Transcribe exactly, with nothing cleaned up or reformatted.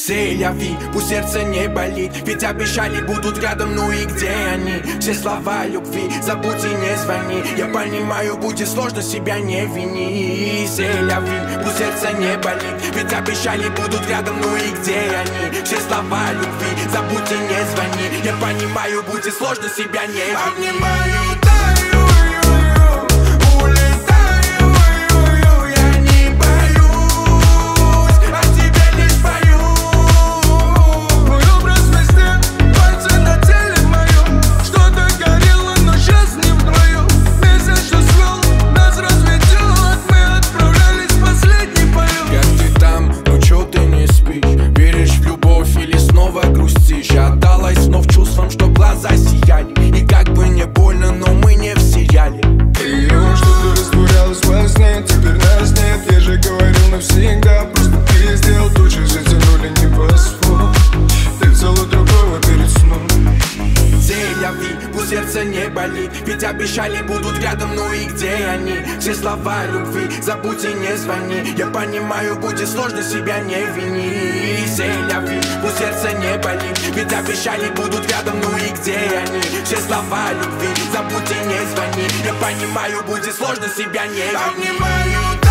C'est la vie, пусть сердце не болит, ведь обещали будут рядом, ну и где они? Все слова любви, забудь и не звони. Я понимаю, будет сложно, себя не вини. C'est la vie, пусть сердце не болит, ведь обещали будут рядом, ну и где они? Все слова любви, забудь и не звони. Я понимаю, будет сложно, себя не вини. Обнимаю, таю, улетаю, я не боюсь, о тебе лишь пою. Твой образ везде, пальцы на теле моем. Что-то горело, но сейчас не вдвоем. Месяц, что свел, нас разведет. Мы отправлялись в последний полет. Как ты там, ну чё ты не спишь? Веришь в любовь или снова грустишь? Я отдалась снов чувствам, что глаза сияли. И как бы не больно, но мы не в сериале. Ее что-то растворялось во сне, теперь нас нет. Я же говорил навсегда, просто ты сделал тучи, затянули небосвод. Ты взяла другого перед сном. C'est la vie, пусть сердце не болит, ведь обещали будут рядом, ну и где они? Все слова любви, забудь и не звони. Я понимаю, будет сложно, себя не вини. C'est la vie, пусть сердце не болит, ведь обещали будут рядом, ну и где они? Все слова любви, забудь и не звони. Я понимаю, будет сложно, себя не вини. Обнимаю.